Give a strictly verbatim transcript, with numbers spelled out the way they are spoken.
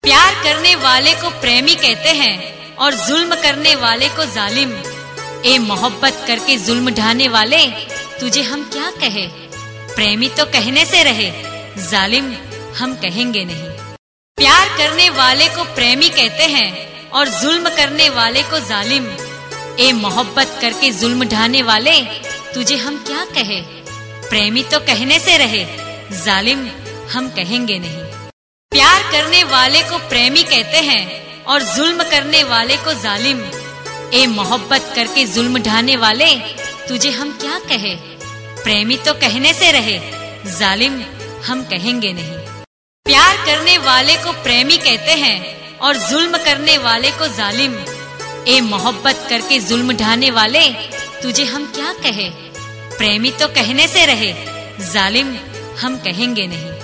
प्यार करने वाले को प्रेमी कहते हैं और जुल्म करने वाले को जालिम। ए मोहब्बत करके जुल्म ढाने वाले, तुझे हम क्या कहे, प्रेमी तो कहने से रहे, जालिम हम कहेंगे नहीं। प्यार करने वाले को प्रेमी कहते हैं और जुल्म करने वाले को जालिम। ए मोहब्बत करके जुल्म ढाने वाले, तुझे हम क्या कहे, प्रेमी तो कहने से रहे, जालिम हम कहेंगे नहीं। प्यार करने वाले को प्रेमी कहते हैं और जुल्म करने वाले को जालिम। ए मोहब्बत करके जुल्म ढाने वाले, तुझे हम क्या कहे, प्रेमी तो कहने से रहे, जालिम हम कहेंगे नहीं। प्यार करने वाले को प्रेमी कहते हैं और जुल्म करने वाले को जालिम। ए मोहब्बत करके जुल्म ढाने वाले, तुझे हम क्या कहे, प्रेमी तो कहने से रहे, जालिम हम कहेंगे नहीं।